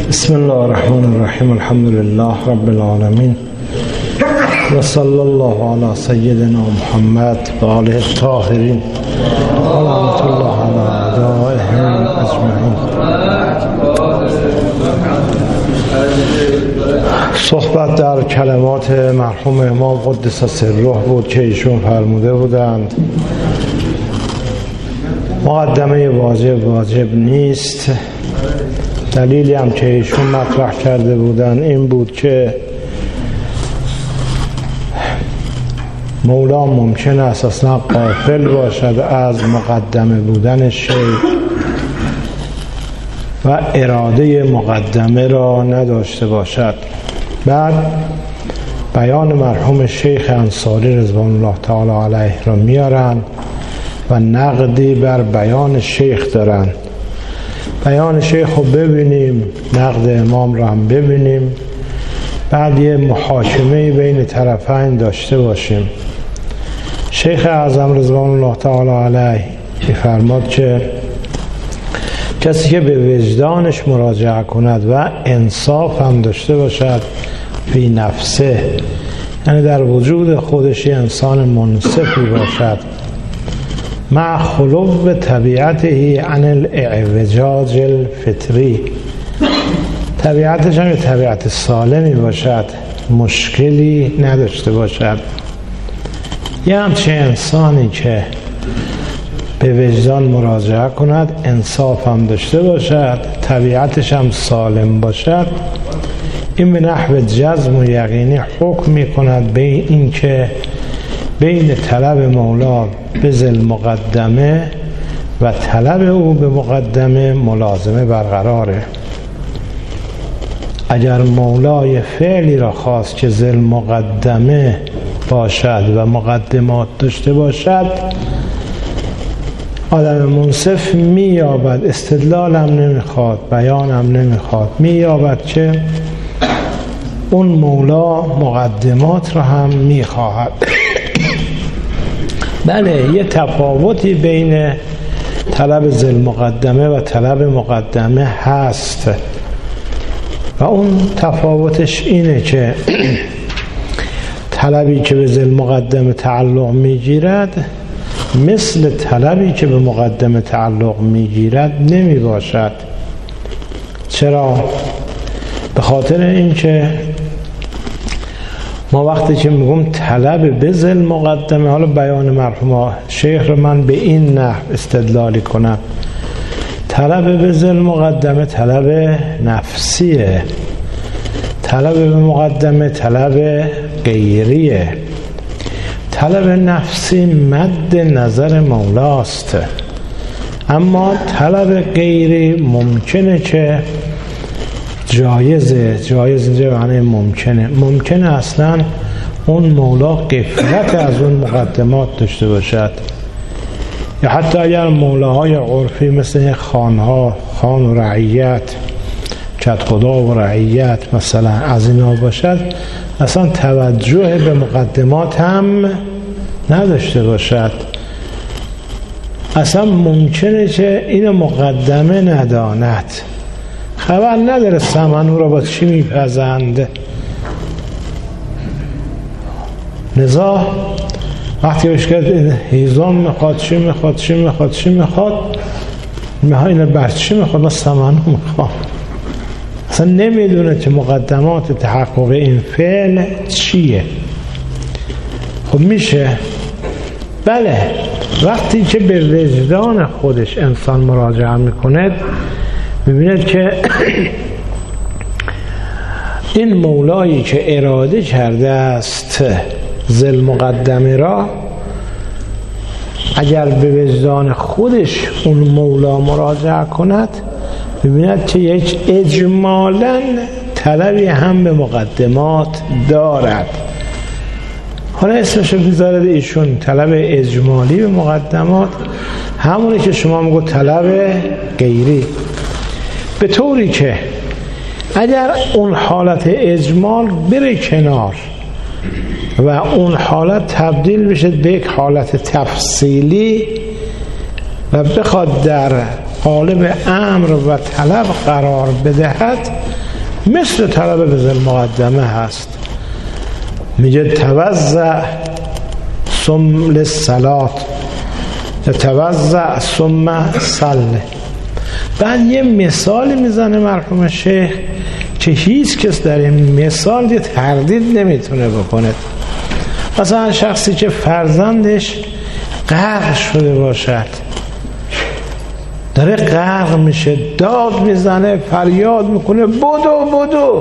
بسم الله الرحمن الرحیم. الحمد لله رب العالمین و صلی الله علی سیدنا محمد و آله الطاهرین و رحمت الله علی اعدائهم اجمعین. صحبت در کلمات مرحوم امام قدس سره بود که ایشون فرموده بودند مقدمه واجب نیست. دلیلی هم که ایشون مطرح کرده بودن این بود که مولا ممکن است اصلا غافل باشد از مقدمه بودن شیخ و اراده مقدمه را نداشته باشد. بعد بیان مرحوم شیخ انصاری رضوان الله تعالی علیه را میارن و نقدی بر بیان شیخ دارن. بیان شیخ رو ببینیم، نقد امام را هم ببینیم، بعد یه محاکمه بین طرفین داشته باشیم. شیخ اعظم رضوان الله تعالی علیه می‌فرماد که کسی که به وجدانش مراجعه کند و انصاف هم داشته باشد فی نفسه، یعنی در وجود خودش انسان منصفی باشد، مع خلو طبیعته عن الاعوجاج الفطری، طبیعتش هم طبیعت سالمی باشد، مشکلی نداشته باشد. یه همچه انسانی که به وجدان مراجعه کند، انصاف هم داشته باشد، طبیعتش هم سالم باشد، این به نحو جزم و یقینی حکم می کند به این که بین طلب مولا به ذل مقدمه و طلب او به مقدمه ملازمه برقراره. اگر مولای فعلی را خواست که ذل مقدمه باشد و مقدمات داشته باشد، آدم منصف می‌یابد، استدلال هم نمیخواد، بیان هم نمیخواد، می‌یابد که اون مولا مقدمات را هم میخواهد. بله، یه تفاوتی بین طلب ذل مقدمه و طلب مقدمه هست و اون تفاوتش اینه که طلبی که به ذل مقدمه تعلق میگیرد مثل طلبی که به مقدمه تعلق میگیرد نمی باشد. چرا؟ به خاطر اینکه ما وقتی که میگم طلب به ذل مقدمه، حالا بیان مرحوم شیخ رو من به این نحو استدلالی کنم، طلب به ذل مقدمه طلب نفسیه، طلب به مقدمه طلب غیریه. طلب نفسی مد نظر مولاست، اما طلب غیری ممکنه که جایزه اینجا معنی ممکنه اصلا اون مولا غفلت از اون مقدمات داشته باشد، یا حتی اگر مولاهای عرفی مثل خان و رعیت، کدخدا و رعیت مثلا از اینا باشد، اصلا توجه به مقدمات هم نداشته باشد. اصلا ممکنه که این مقدمه نداند، خبر نداره سمنو را با چی میپزند. لذا وقتی بهش که هیزم میخواد چی میخواد اینو بر چی میخواد، ما سمنو میخواد، اصلا نمیدونه که مقدمات تحقق این فعل چیه. خب میشه، بله، وقتی که به وجدان خودش انسان مراجعه میکنه میبیند که این مولایی که اراده کرده است ذل مقدمه را، اگر به وجدان خودش اون مولا مراجعه کند میبیند که یک اجمالاً طلبی هم به مقدمات دارد. حالا اسمشو بذارد ایشون طلب اجمالی به مقدمات، همونی که شما میگو طلب غیری، به طوری که اگر اون حالت اجمال بره کنار و اون حالت تبدیل بشه به یک حالت تفصیلی و بخواد در قالب امر و طلب قرار بدهد، مثل طلب به ذل مقدمه هست. میگه توضع ثم للصلات، توضع ثم صلی. بعد یه مثال میزنه مرحوم شیخ که هیچ کس در این مثال یه تردید نمیتونه بکنه. مثلا شخصی که فرزندش غرق شده باشد، داره غرق میشه، داد میزنه، فریاد میکنه بدو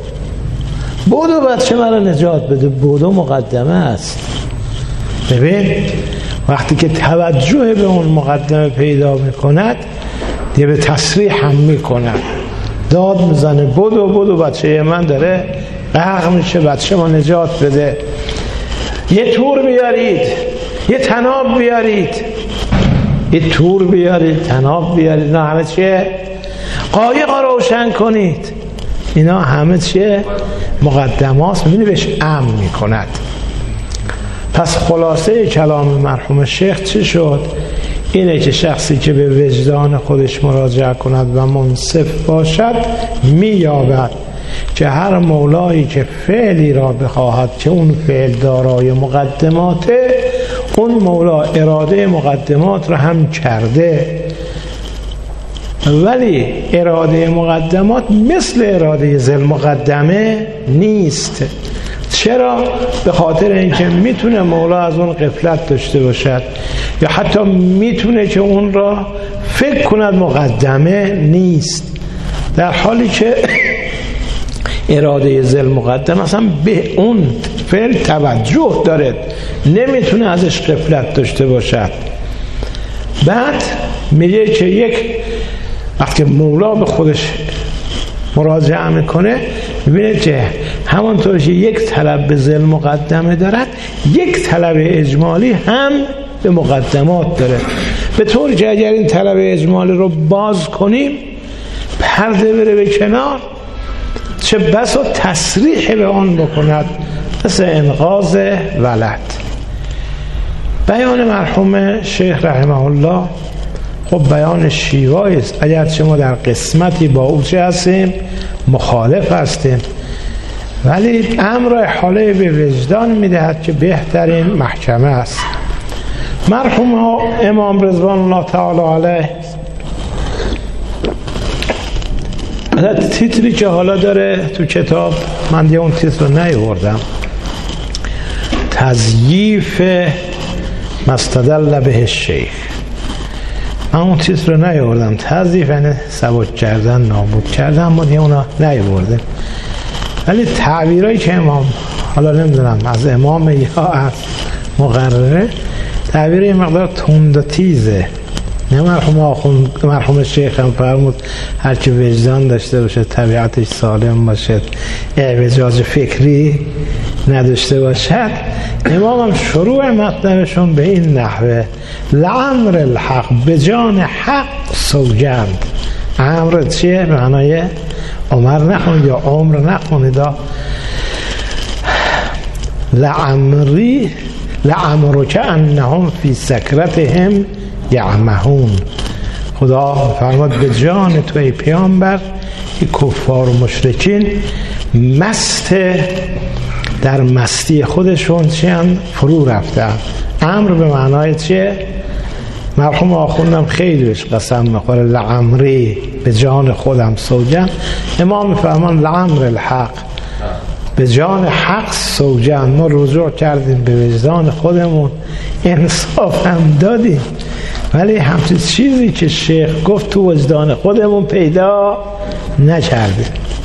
بچه مرا نجات بده. بدو مقدمه است. ببین وقتی که توجه به اون مقدمه پیدا میکند دیگه به تصریح هم میکند، داد میزنه بدو بچه من داره غرق میشه، بچه ما نجات بده. یه تور بیارید، یه تناب بیارید، یه تور بیارید، تناب بیارید، نه همه چیه؟ قایق روشن کنید. اینا همه چیه؟ مقدمات. میبینی بهش امر میکند. پس خلاصه کلام مرحوم شیخ چی شد؟ اینه که شخصی که به وجدان خودش مراجعه کند و منصف باشد مییابد که هر مولایی که فعلی را بخواهد که اون فعل دارای مقدماته، اون مولا اراده مقدمات را هم کرده، ولی اراده مقدمات مثل اراده ذل مقدمه نیست. چرا؟ به خاطر اینکه میتونه مولا از اون غفلت داشته باشد یا حتی میتونه که اون را فکر کند مقدمه نیست، در حالی که اراده ذل مقدم اصلا به اون فعل توجه داره، نمیتونه ازش غفلت داشته باشد. بعد میگه که وقتی مولا به خودش مراجعه میکنه میبینه که همانطور که یک طلب به ذل مقدمه دارد، یک طلب اجمالی هم به مقدمات داره، به طوری که اگر این طلب اجمالی رو باز کنیم، پرده بره به کنار، چه بسا تصریح به آن بکند، مثل انقاذ ولد. بیان مرحوم شیخ رحمه الله خب بیان شیوایی است، اگرچه ما در قسمتی با او چه هستیم؟ مخالف هستیم، ولی امر حاله به وجدان میدهد که بهترین محکمه است. مرحوم امام رضوان الله تعالی علیه تیتری که حالا داره تو کتاب، من دیگه اون تیتر رو نیاوردم، تضییف مستدل به الشیخ، من اون تیتر رو نیاوردم. تضییف یعنی سبک کردن، نابود کردن، ما دیگه اونا نیاوردیم. ولی تعبیرایی که امام، حالا نمیدونم از امام یا از مقرره، تعبیر یه مقدار تند و تیزه. نه مرحوم شیخ هم فرمود هر که وجدان داشته باشه، طبیعتش سالم باشد، اعوجاج فکری نداشته باشد. امام هم شروع مطلبشون به این نحوه: لعمر الحق، به جان حق سوگند. امر چیه؟ معنای عمر نخونید یا عمر نخونید. لعمرک انهم فی سکرتهم یعمهون. خدا فرمود به جان تو ای پیامبر، این کفار و مشرکین مست، در مستی خودشون چیان فرو رفتن. امر به معنای چیه؟ مرحوم آخوندم خیلی بهش قسم میخوره، لعمری، به جان خودم سوگند. امام فرمان لعمر الحق، به جان حق سوگند. ما رجوع کردیم به وجدان خودمون، انصاف هم دادیم، ولی همچین چیزی که شیخ گفت تو وجدان خودمون پیدا نکردیم.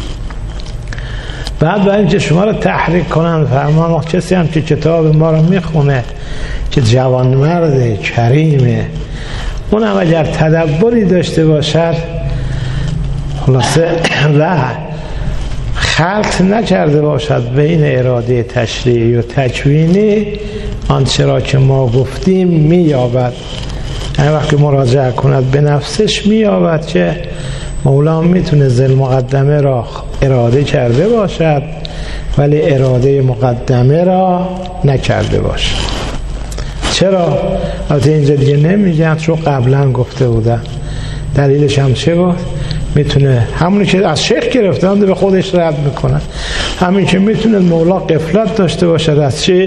بعد باید که شما رو تحریک کنن، فرمان کسی هم که کتاب ما رو میخونه که جوانمرد کریمه، اونم اگر تدبری داشته باشد، خلاصه و خلط نکرده باشد بین اراده تشریعی و تکوینی، آنچه را که ما گفتیم مییابد. یعنی وقتی مراجعه کند به نفسش مییابد که مولا میتونه ذل مقدمه را اراده کرده باشد ولی اراده مقدمه را نکرده باشد. چرا؟ البته اینجا دیگه نمیگن چون قبلا گفته بودن. دلیلش هم چه بود؟ میتونه همونی که از شیخ گرفتن به خودش رد میکنن، همین که میتونه مولا غفلت داشته باشد از چی؟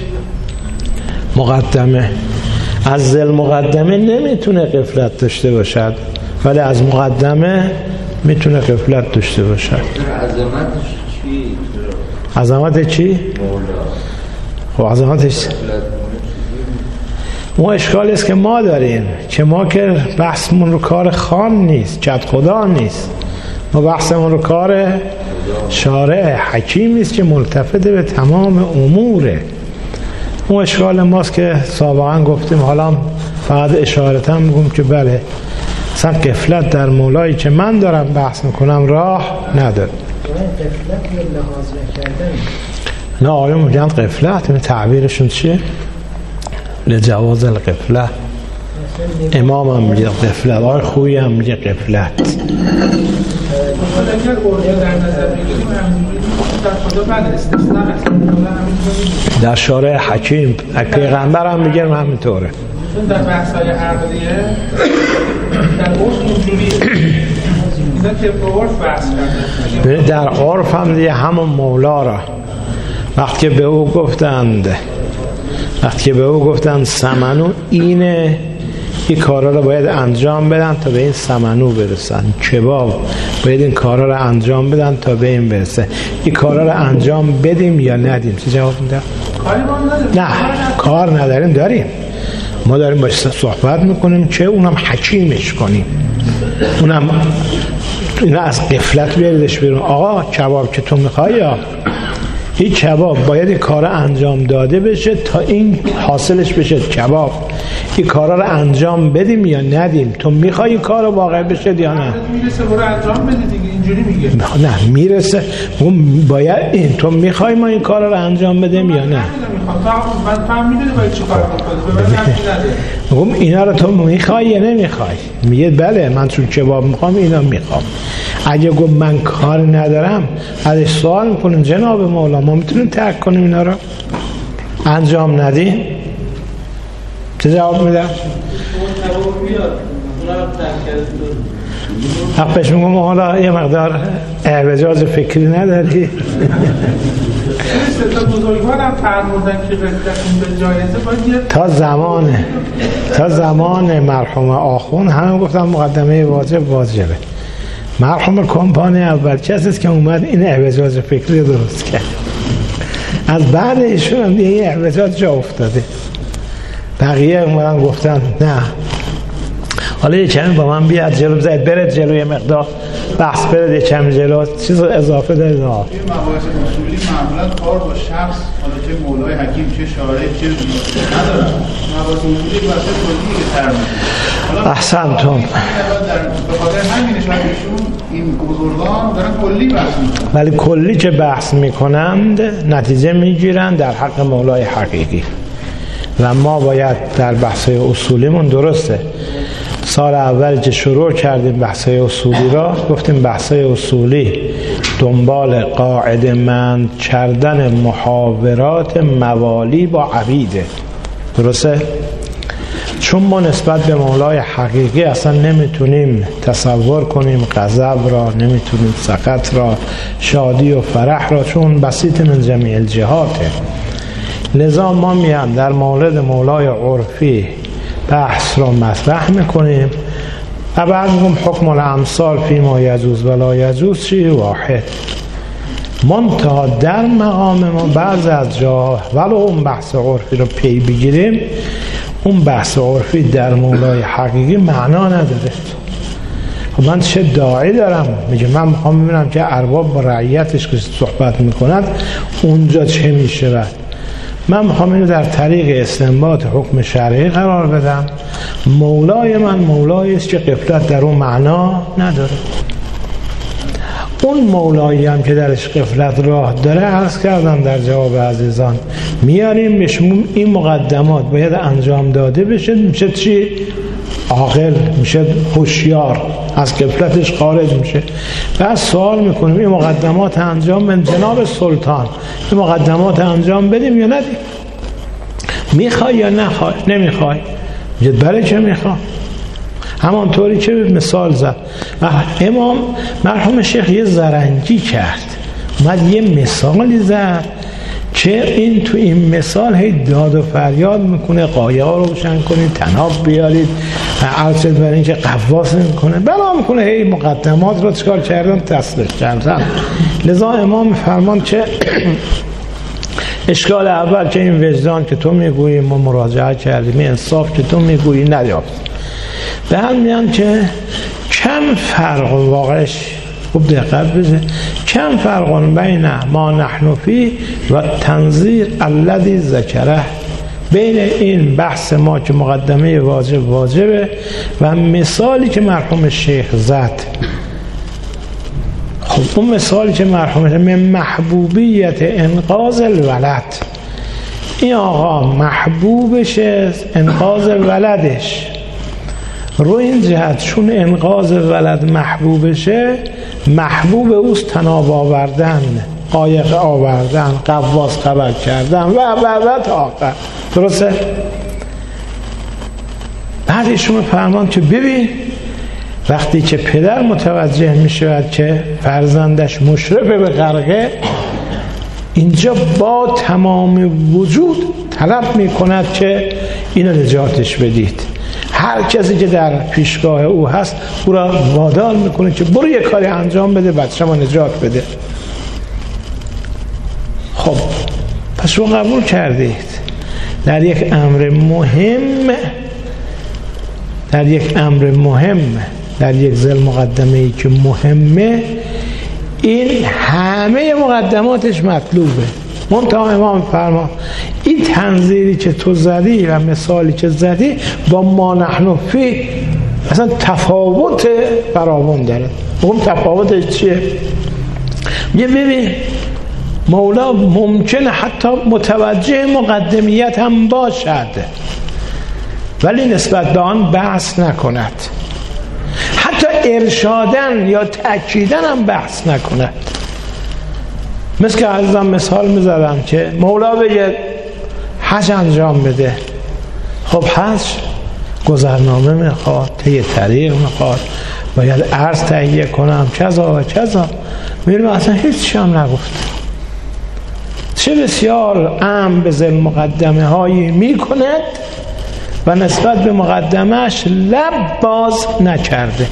مقدمه. از ذل مقدمه نمیتونه غفلت داشته باشد، ولی از مقدمه میتونه غفلت داشته باشد. عظمتش چی؟ عظمت چی؟ خب عظمتش ما اشکالی است که ما داریم که ما که بحثمون رو کار خان نیست، کد خدا نیست، ما بحثمون رو کار شارع حکیم نیست که ملتفت به تمام اموره. اون اشکال ماست که سابقا گفتیم، حالا فقط اشارتا میگم که بله اصلا غفلت در مولایی که من دارم بحث میکنم راه نداره. غفلت یا لحاظ نکردن؟ نه آیون میگن غفلت، تعبیرشون چیه؟ لجواز الغفلت. امام هم میگه غفلت، آقای خویی هم میگه غفلت. اگر اولیا در نظر بگیریم همینجوری در خدا بله استثناء هست، در شارع حکیم پیغمبر هم میگه همینطوره. در بحث‌های عقلیه در عرف اینجوریه، اینا که به عرف بحث کرده. در عرف هم دیگه همون مولا را وقتی به او گفتند سمنو اینه، این کارا رو باید انجام بدن تا به این سمنو برسن، کباب باید این کارا رو انجام بدن تا به این برسه، این کارا رو انجام بدیم یا ندیم؟ چه جواب میده؟ نه کار نداریم، داریم، ما داریم باش صحبت میکنیم که اونم حکیمش کنیم، اونم اینا از غفلت بیاریدش بیرون. آقا کباب که تو میخوای، یا این کباب باید این کار انجام داده بشه تا این حاصلش بشه کباب، این کارا رو انجام بدیم یا ندیم؟ تو میخوای این کار رو واقع بشه یا نه؟ میرسه برو انجام بده دیگه، اینجوری میگه. نه میرسه، باید این تو میخوای ما این کار رو انجام بدیم یا نه؟ من فهمیدم باید چه کار کنم. اینا رو تو میخوای یا نمیخوای؟ میگه بله من چون کباب میخوام اینا میخوام. اگه گفت من کار ندارم، ازش سوال میکنیم جناب مولا ما میتونیم ترک کنیم اینا رو انجام ندیم؟ چه جواب میدم؟ حقش میگم حالا یه مقدار اعوجاج فکری نداری؟ تا بزرگوار هم فرمودن که غفلتون به جایزه باید تا زمان مرحوم آخون همه گفتن مقدمه واجبه. مرحوم کمپانی اول کسی است که اومد این اعوجاج فکری درست کرد، از بعد ایشون هم این اعوجاج جا افتاده. بقیه اومدن گفتن نه حالا یه کمی با من بیاد جلو، بذارید برد جلو، یه مقدار بحث برد یه کمی جلو، چیز اضافه دارید. این مباحث اصولی معمولا کار با شخص، حالا چه مولای حکیم چه شارع چه ندارن، مباحث اصولی واسه کلی که تر میشه. احسنتون. به خاطر همینش ایشون این بزرگان دارن کلی بحث میکنن، ولی کلی که بحث میکنند نتیجه میگیرن در حق مولای حقیقی، و ما باید در بحث‌های اصولیمون درسته. سال اول که شروع کردیم بحث‌های اصولی را گفتیم بحث‌های اصولی دنبال قاعده مند کردن محاورات موالی با عبیده، درسته؟ چون ما نسبت به مولای حقیقی اصلا نمیتونیم تصور کنیم غضب را، نمیتونیم سخط را، شادی و فرح را، چون بسیط من جمیع الجهاته. لذا ما میان در مورد مولای عرفی بحث را مطرح میکنیم و بعد میگم حکم الامثال فی ما یجوز ولا یجوز چی واحد. منتها در مقام ما بعض از جاها ولو اون بحث عرفی رو پی بگیریم، اون بحث عرفی در مولای حقیقی معنا نداره. خب من چه داعی دارم؟ میگه من میخوام ببینم که ارباب با رعیتش که صحبت میکنند اونجا چه میشه. من میخوام اینو در طریق استنباط حکم شرعی قرار بدم. مولای من مولایی است که غفلت در اون معنا نداره. اون مولایی هم که درش غفلت راه داره، عرض کردم در جواب عزیزان، میاریم بهش این مقدمات باید انجام داده بشه، میشه چی؟ عاقل، میشه هوشیار، از غفلتش خارج میشه. بعد سوال میکنیم این مقدمات انجام بدیم جناب سلطان، این مقدمات انجام بدیم یا ندیم؟ میخوای یا نخوای؟ نمیخوای؟ میگه بله که میخوام. همانطوری که مثال زد امام مرحوم شیخ یه زرنگی کرد، اومد یه مثالی زد که این تو این مثال هی داد و فریاد میکنه قایه ها رو روشن کنید، طناب بیارید، عرض برای اینکه قواس میکنه، بلا میکنه هی مقدمات رو چکار کردن تصریح کردن. لذا امام فرمان که اشکال اول که این وجدان که تو میگویی ما مراجعه کردیم، این انصاف که تو میگویی ندیافت. به هم میان که کم فرق واقعش خوب دقت بشه، کم فرق بین ما نحن فی و تنظیر الذی ذکره، بین این بحث ما که مقدمه واجبه و مثالی که مرحوم شیخ زد. خب اون مثالی که مرحوم شیخ من محبوبیت انقاذ الولد، این آقا محبوبشه انقاذ ولدش، رو این جهت چون انقاذ ولد محبوبشه، محبوب اوست طناب آوردن، قایق آوردن، قواس خبر کردن و تا آخر. درسته؟ بعد ایشون فرمان که ببین وقتی که پدر متوجه میشود که فرزندش مشرف به غرقه، اینجا با تمام وجود طلب میکند که اینو نجاتش بدید. هر کسی که در پیشگاه او هست او را وادار میکنه که برو یه کاری انجام بده، بچه ما نجات بده. خب پس شما قبول کردید در یک امر مهم، در یک ذل مقدمه ای که مهمه، این همه مقدماتش مطلوبه. منتها امام فرما این تنظیری که تو زدی و مثالی که زدی با ما نحن فی اصلا تفاوت فراوان داره. اون تفاوتش چیه؟ یه ببین مولا ممکنه حتی متوجه مقدمیت هم باشد ولی نسبت به آن بحث نکند، حتی ارشادن یا تأکیدن هم بحث نکند. مثل که عزیزم مثال میزدم که مولا بگه حج انجام بده، خب حج گذرنامه میخواد، طی طریق میخواد، باید عرض تهیه کنم، کذا و کذا. میرم اصلا هیچ هم نگفت، چه بسیار امر به ذل مقدمه هایی میکند و نسبت به مقدمهش لب باز نکرده.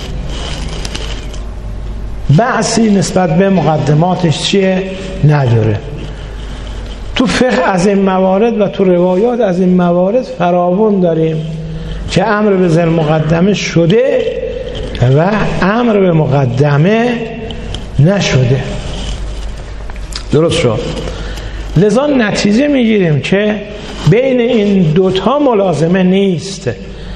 بحثی نسبت به مقدماتش چیه؟ نداره. تو فقه از این موارد و تو روایات از این موارد فراوان داریم که امر به ذل مقدمه شده و امر به مقدمه نشده. درست شد؟ لذا نتیجه میگیریم که بین این دوتا ملازمه نیست.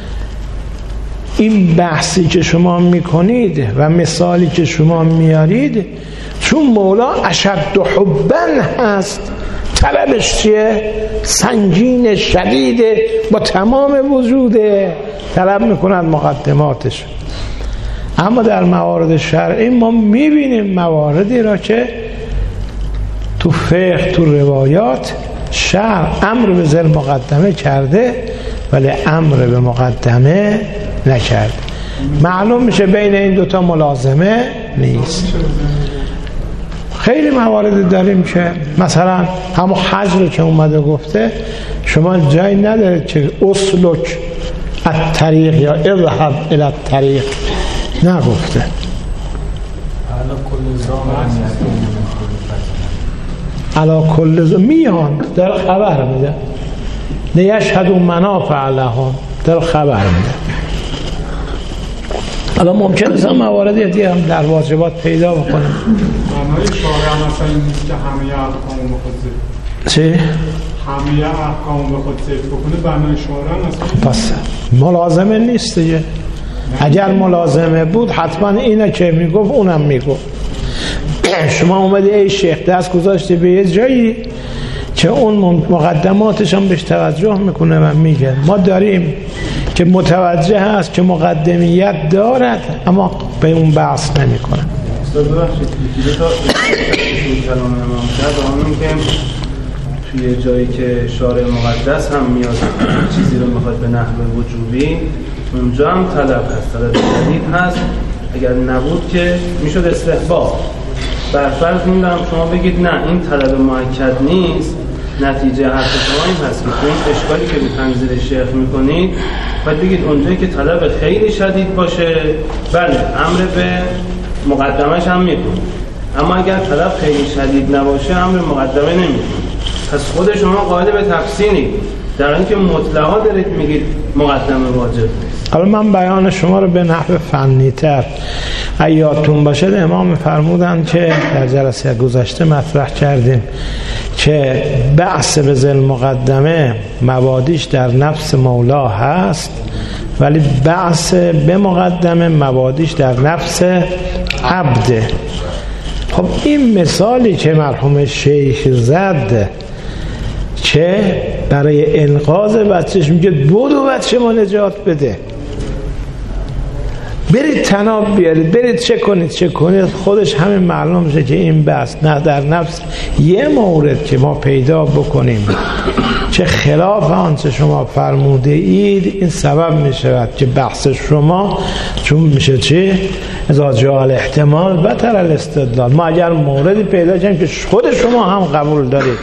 این بحثی که شما میکنید و مثالی که شما میارید چون مولا اشد حبن هست، طلبش چیه؟ سنگین شدیده، با تمام وجوده طلب میکنند مقدماتش. اما در موارد شرعی ما میبینیم مواردی را که تو فقه تو روایات شرع امر به ذل مقدمه کرده ولی امر به مقدمه نکرد. معلوم میشه بین این دوتا ملازمه نیست. خیلی موارد داریم که مثلا همون حج رو که اومده گفته شما جایی ندارید که اسلک الطریق یا اذهب الی الطریق، نگفته. علا کل میان در خبر میده، لیشهدوا منافع لهم در خبر میده. حالا ممکنه مثلا مواردی دیگه هم در واجبات پیدا بکنه. معنای شارع مثلا نیست که همه احکام به خود ذکر، چی؟ همه احکام به خود ذکر بکنه. معنای شارع مثلا پس ملازمه نیست دیگه. اگر ملازمه بود حتما اینه که میگفت اونم میگفت. شما اومدی ای شیخ دست گذاشتی به یه جایی که اون مقدماتش هم بهش توجه میکنه و میگه. ما داریم که متوجه هست که مقدمیت دارد اما به اون بحث نمیکنه. استاد ببخشید دو تا کلام امام کرد، آنم که توی جایی که شارع مقدس هم میاد چیزی رو میخواد به نحو وجوبی، اونجا هم طلب هست، طلب جدید هست. اگر نبود که میشد استحباب. برفرض میدونم شما بگید نه این طلب مؤکد نیست، نتیجه حرف شما این هست که تو این اشکالی که به تنزیل شیخ میکنید باید بگید اونجایی که طلب خیلی شدید باشه بله امر به مقدمش هم میکنید، اما اگر طلب خیلی شدید نباشه امر مقدمه نمیکنید. پس خود شما قائل به تفصیلی در اینکه مطلقا دارید میگید مقدمه واجب نیست. حالا من بیان شما رو به نحو فنی تر یادتون باشه امام فرمودن که در جلسه گذشته مطرح کردیم که بحث به ذل مقدمه مبادیش در نفس مولا هست ولی بحث به مقدمه مبادیش در نفس عبده. خب این مثالی که مرحوم شیخ زد که برای انقاذ بچهش میگه بودو بچه ما نجات بده، برید تناب بیارید، برید چه کنید، خودش همین معلوم میشه که این بحث نه در نفس یه مورد که ما پیدا بکنیم چه خلاف آنچه شما فرموده اید این سبب میشود که بحث شما چون میشه چی؟ اذا جاء الاحتمال بطل الاستدلال. ما اگر موردی پیدا کنیم که خود شما هم قبول دارید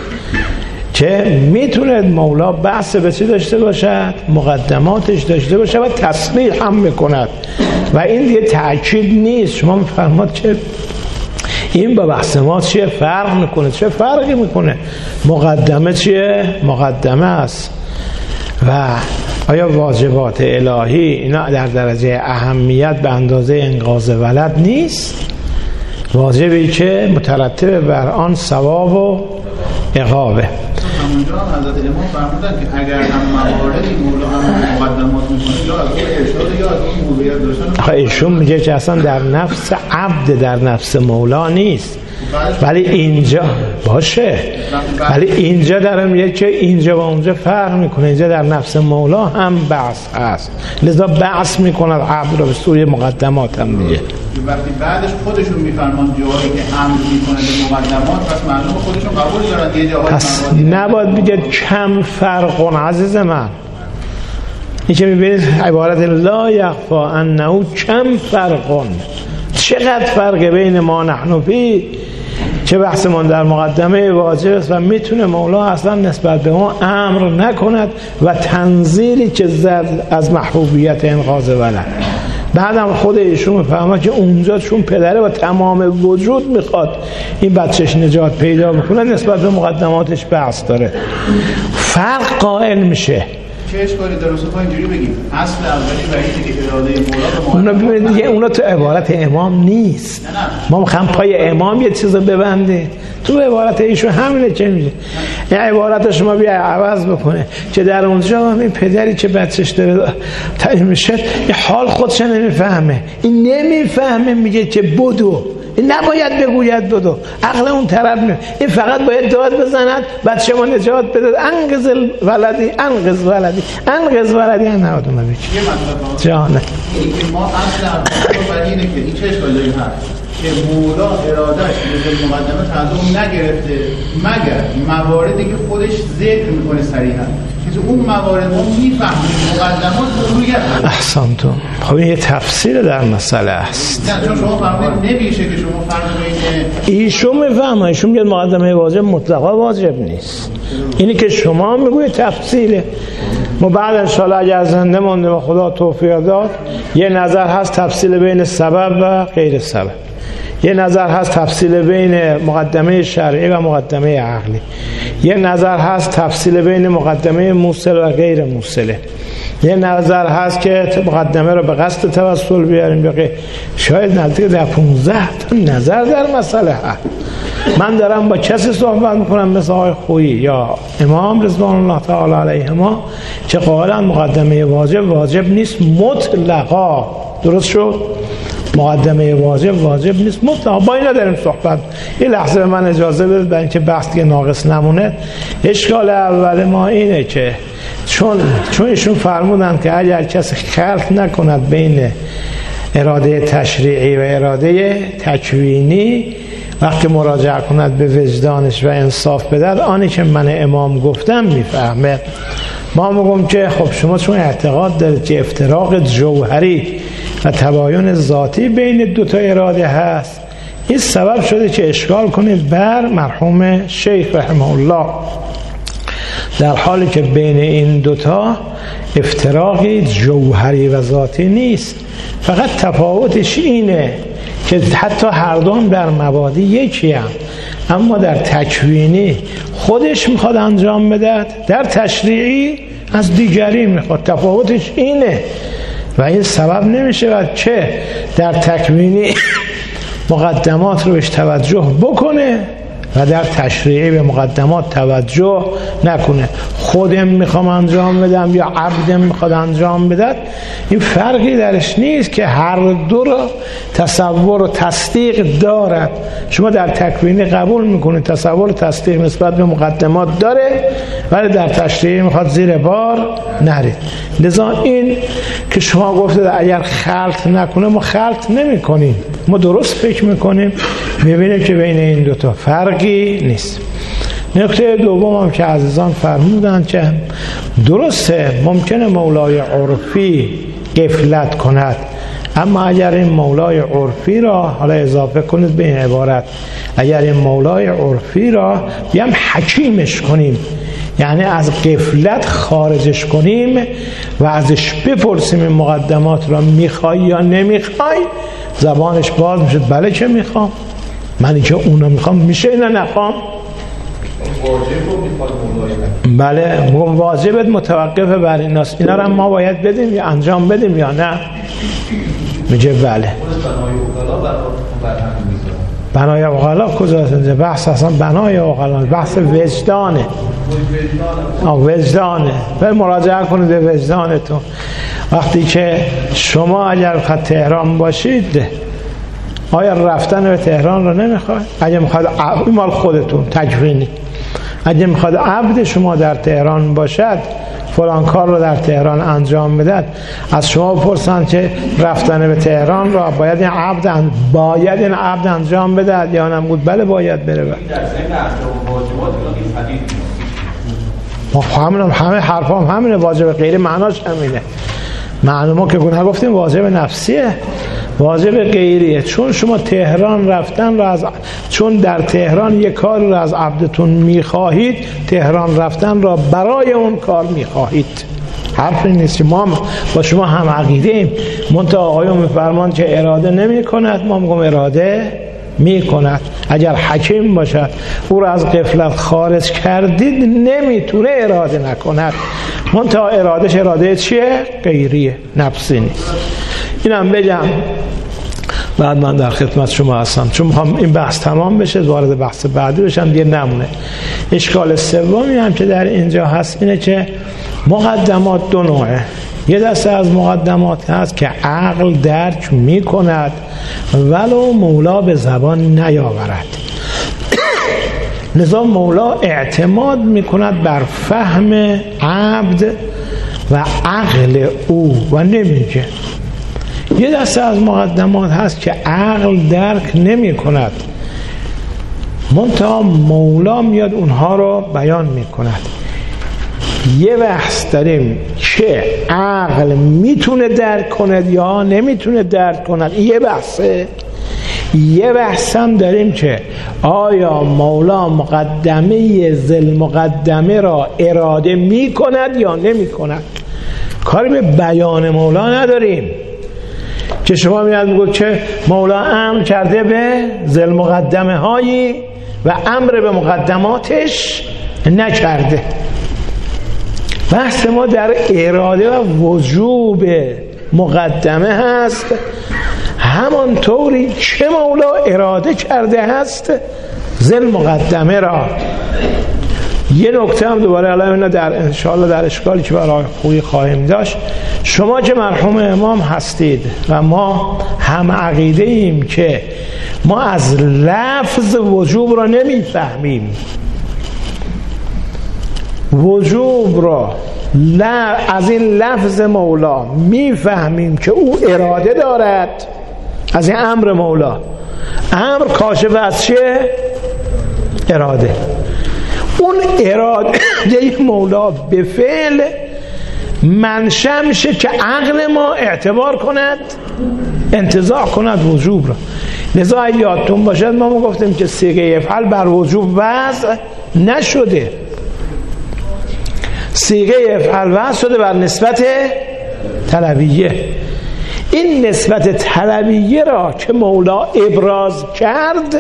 که میتونه مولا بحث به چی داشته باشد؟ مقدماتش داشته باشد و تصریح هم میکند و این دیگه تأکید نیست. شما میفرماد که این با بحث ما چیه فرق میکنه؟ چه فرقی میکنه؟ مقدمه چیه؟ مقدمه است. و آیا واجبات الهی اینا در درجه اهمیت به اندازه انقاذ ولد نیست؟ واجبی که مترتب بر آن ثواب و عقابه. همونجا هم حضرت امام فرمودن که اگر هم مواردی مولا هم مقدمات میکنه یا از اون ارشاد یا از اون مولیت داشتن ایشون میگه که اصلا در نفس عبد در نفس مولا نیست ولی اینجا باشه ولی اینجا داره میگه که اینجا و اونجا فرق میکنه. اینجا در نفس مولا هم بحث هست لذا بحث میکنه عبد رو به سوی مقدمات هم میگه. وقتی بعدش خودشون میفرمان جایی که امر میکنه به مقدمات پس معلوم خودشون قبول دارن یه جاهای پس نباید بگه کم فرقون عزیز من. این که میبینید عبارت لا یخفا انه کم فرقون، چقدر فرق بین ما نحن فی که بحثمان در مقدمه واجب است و میتونه مولا اصلا نسبت به ما امر نکند و تنزیلی که زد از محبوبیت انقاذ ولد. بعدم خود ایشون میفهمه که اونجا چون پدره و تمام وجود میخواد این بچهش نجات پیدا بکنه نسبت به مقدماتش بحث داره فرق قائل میشه. چه اشکالی در اصول اینجوری بگیم اصل اولی و اینه که اراده مولا به اونا دیگه اونا تو عبارت امام نیست. ما میخوام پای امام یه چیزو ببنده تو عبارت ایشون همینه که میگه این عبارت شما بیا عوض بکنه که در اونجا این پدری که بچهش داره تعیین میشه این حال خودش نمیفهمه، این نمیفهمه میگه که بدو، این نباید بگوید بدو، عقل اون طرف میاد، این فقط باید داد بزند بچه ما نجات بده انقذ ولدی انقذ ولدی انقذ ولدی هم نباید اون بگی جانه. این که ما اصل اولی اینه که این چه اشکالی هست که مولا ارادهش به مقدمه تعلق نگرفته مگر مواردی که خودش ذکر میکنه صریحا که اون موارد ما میفهمیم مقدمات ضروریت. احسنتون. خب این یه تفسیر در مسئله است. نه چون شما فرمودید نمیشه که شما فرق بین ایشون میفهمه، ایشون میگه مقدمه واجب مطلقا واجب نیست. اینی که شما میگوید تفصیله. ما بعد انشاءالله اگر زنده مونده و خدا توفیق داد یه نظر هست تفصیل بین سبب و غیر سبب، یه نظر هست تفصیل بین مقدمه شرعی و مقدمه عقلی، یه نظر هست تفصیل بین مقدمه موصل و غیر موصله، یه نظر هست که مقدمه رو به قصد توسل بیاریم بقیه. شاید نزدیک در 15 تا نظر در مسئله هست. من دارم با کسی صحبت میکنم مثل آقای خویی یا امام رضوان الله تعالی علیهما که قائلا مقدمه واجب نیست مطلقا. درست شد؟ مقدمه واجب نیست مطلقا. با اینا داریم صحبت. یه لحظه به من اجازه بدید برای اینکه بحث دیگه ناقص نمونه. اشکال اول ما اینه که چون ایشون فرمودن که اگر کسی خلط نکند بین اراده تشریعی و اراده تکوینی وقتی مراجعه کند به وجدانش و انصاف بدهد آنی که من امام گفتم میفهمه. ما میگم که خب شما چون اعتقاد دارید که افتراق جوهری و تباین ذاتی بین دو تا اراده هست. این سبب شده که اشکال کنید بر مرحوم شیخ رحمه الله، در حالی که بین این دوتا افتراقی جوهری و ذاتی نیست، فقط تفاوتش اینه که حتی هر دو در مبادی یکی هم، اما در تکوینی خودش میخواد انجام بده، در تشریعی از دیگری میخواد. تفاوتش اینه و این سبب نمیشه که در تکوینی مقدمات رو بهش توجه بکنه و در تشریعی به مقدمات توجه نکنه. خودم میخوام انجام بدم یا عبدم میخواد انجام بده، این فرقی درش نیست که هر دو رو تصور و تصدیق دارد. شما در تکوینی قبول میکنید تصور و تصدیق نسبت به مقدمات داره، ولی در تشریعی میخواد زیر بار نرید. لذا این که شما گفتید اگر خلط نکنه، ما خلط نمی کنیم، ما درست فکر میکنیم، میبینیم که بین این دوتا فرقی نیست. نکته دوم هم که عزیزان فرمودن که درسته ممکنه مولای عرفی غفلت کند، اما اگر این مولای عرفی را حالا اضافه کنید به این عبارت، اگر این مولای عرفی را بیام حکیمش کنیم، یعنی از غفلت خارجش کنیم و ازش بپرسیم این مقدمات را میخوای یا نمیخوای، زبانش باز میشه بله که میخوام، منی که اونا میخوام میشه اینا نخوام. بله واجبت متوقف بر این است، اینا را ما باید بدیم یا انجام بدیم یا نه؟ میگه بله. بنای عقلا کجاست اینجا؟ بحث اصلا بنای عقلا بحث وجدانه. وجدانه. به مراجعه کنید به وجدانتون. وقتی که شما اگر خط تهران باشید، آیا رفتن به تهران رو نمیخواد؟ اگه میخواد مال خودتون تکوینی، اگه میخواد عبد شما در تهران باشد فلان کار رو در تهران انجام بدهد، از شما بپرسن که رفتن به تهران را باید این عبد انجام بدهد یا نمود؟ بله باید بره. همه حرفام همینه، واجب غیری معناش همینه. معلومه که گفتیم واجب نفسیه، واجب غیریه. چون شما تهران رفتن رو چون در تهران یک کار رو از عبدتون میخواهید، تهران رفتن را برای اون کار میخواهید. حرفی نیست که ما با شما هم عقیده ایم. منتها آقایون میفرمان که اراده نمی کند، ما میگم اراده می کند. اگر حکیم باشد او را از غفلت خارج کردید، نمیتونه اراده نکند. منتها ارادهش اراده چیه؟ غیریه، نفسی نیست. اینم بگم بعد من در خدمت شما هستم، چون میخوام این بحث تمام بشه وارد بحث بعدی بشم دیگه نمونه. اشکال سومی هم که در اینجا هست اینه که مقدمات دو نوعه. یه دسته از مقدمات هست که عقل درک میکند ولو مولا به زبان نیاورد. لذا مولا اعتماد میکند بر فهم عبد و عقل او و نمیگه. یه دسته از مقدمات هست که عقل درک نمی کند، منتها مولا میاد اونها رو بیان می کند. یه بحث داریم که عقل میتونه درک کند یا نمیتونه درک کند، یه بحثه. یه بحث هم داریم که آیا مولا مقدمه ذل مقدمه را اراده می کند یا نمی کند. کاری به بیان مولا نداریم که شما میاد میگو که مولا امر کرده به ذل مقدمه هایی و امر به مقدماتش نکرده. بحث ما در اراده و وجوب مقدمه هست، همانطوری که مولا اراده کرده هست ذل مقدمه را. یه نکته هم دوباره الان در انشاءالله در اشکالی که برای خوبی خواهیم داشت، شما که مرحوم امام هستید و ما هم عقیده ایم که ما از لفظ وجوب را نمیفهمیم. وجوب را از این لفظ مولا میفهمیم که او اراده دارد، از این امر مولا. امر کاشف از چه؟ اراده. اون اراده مولا به فعل منشأ میشه که عقل ما اعتبار کند، انتزاع کند وجوب را. لذا یادتون باشد ما گفتیم که صیغه افعل بر وجوب وضع نشده، صیغه افعل وضع شده بر نسبت طلبیه. این نسبت طلبیه را که مولا ابراز کرد،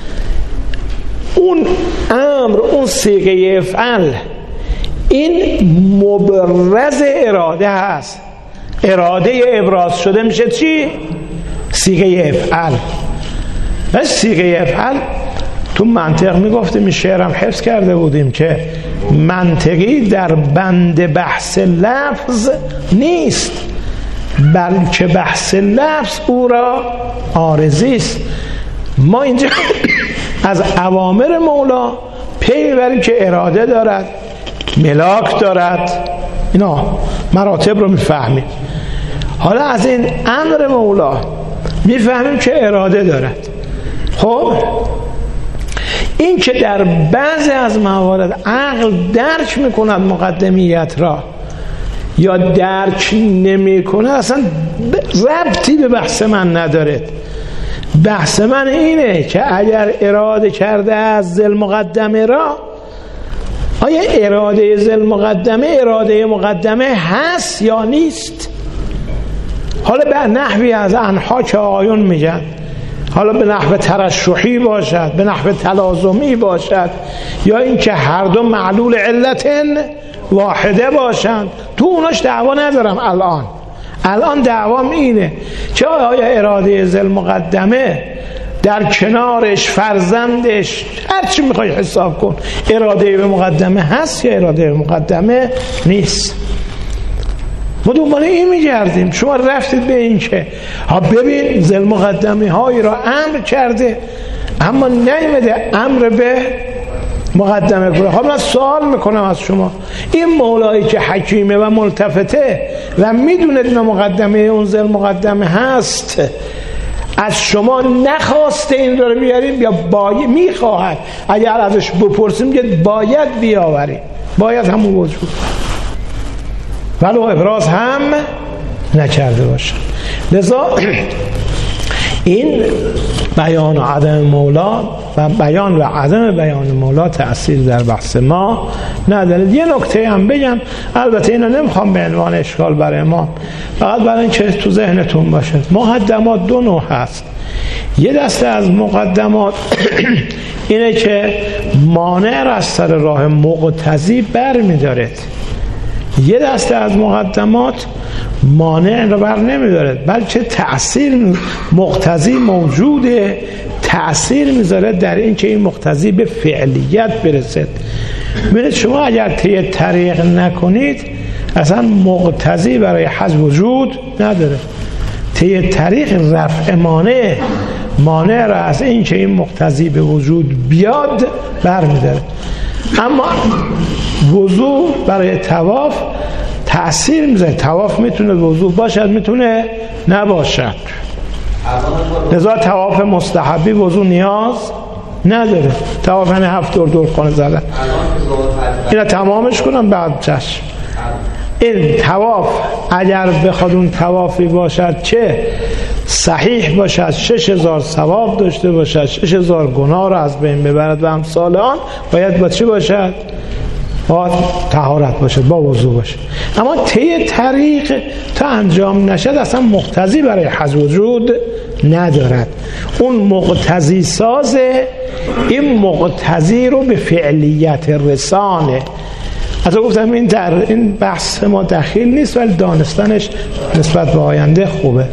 اون امر، اون صیغه افعل، این مبرز اراده هست. اراده ابراز شده میشه چی؟ صیغه افعل. و صیغه افعل تو منطق میگفتیم، این شعرم حفظ کرده بودیم که منطقی در بند بحث لفظ نیست، بلکه بحث لفظ او را عارضی است. ما اینجا از اوامر مولا پی میبریم که اراده دارد، ملاک دارد، اینا مراتب رو میفهمیم. حالا از این امر مولا میفهمیم که اراده دارد. خب این که در بعضی از موارد عقل درک میکند مقدمیت را یا درک نمی کنه، اصلا ربطی به بحث من نداره. بحث من اینه که اگر اراده کرده از ذل مقدمه را، آیا اراده ذل مقدمه اراده مقدمه هست یا نیست؟ حالا به نحوی از انها که آیون میگن، حالا به نحو ترشحی باشد، به نحو تلازمی باشد، یا اینکه هر دو معلول علت واحده باشند، تو اوناش دعوا ندارم. الان دعوام اینه که آیا اراده ذل مقدمه در کنارش فرزندش هرچی میخوای حساب کن اراده به مقدمه هست یا اراده به مقدمه نیست؟ ما دنبال این میگردیم. شما رفتید به این که ببین ذل مقدمه هایی را امر کرده اما نیامده امر به مقدمه کنه. خب من سوال میکنم از شما، این مولایی که حکیمه و ملتفته و میدونه اینا مقدمه اون ذل مقدمه هست، از شما نخواسته این رو بیاریم یا میخواهد؟ اگر ازش بپرسیم که باید بیاوریم، باید همون وجود ولو ابراز هم نکرده باشه. لذا این بیان و عدم مولا و بیان و عدم بیان مولا تأثیر در بحث ما نداره. یه نکته هم بگم، البته اینو نمیخوام به عنوان اشکال برای ما، فقط برای اینکه تو ذهنتون باشه. مقدمات دو نوع هست. یه دسته از مقدمات اینه که مانع را از سر راه مقتضی بر می‌دارد. یه دسته از مقدمات مانع را بر نمی‌دارد، بلکه تأثیر مقتضی موجوده، تأثیر میذاره در این که این مقتضی به فعلیت برسد. ببینید شما اگر طی طریق نکنید اصلا مقتضی برای حذف وجود نداره. طی طریق رفع مانع را از این که این مقتضی به وجود بیاد برمی‌داره. اما وضو برای طواف تأثیر میذاره. طواف میتونه وضو باشد، میتونه نباشد. لذا طواف مستحبی وضو نیاز نداره. طواف یعنی 7 دور خانه زدن. اینا تمامش کنم بعد چشم. این طواف اگر بخواد اون طوافی باشد که صحیح باشد، 6000 ثواب داشته باشد، 6000 گناه را از بین ببرد و امثال آن، باید با چی باشد؟ با طهارت باشد، با وضو باشد. اما طی طریق تا انجام نشد اصلا مقتضی برای حذف وجود ندارد. اون مقتضی سازه، این مقتضی رو به فعلیت رسانه. از گفتم این در این بحث ما دخیل نیست، ولی دانستنش نسبت به آینده خوبه.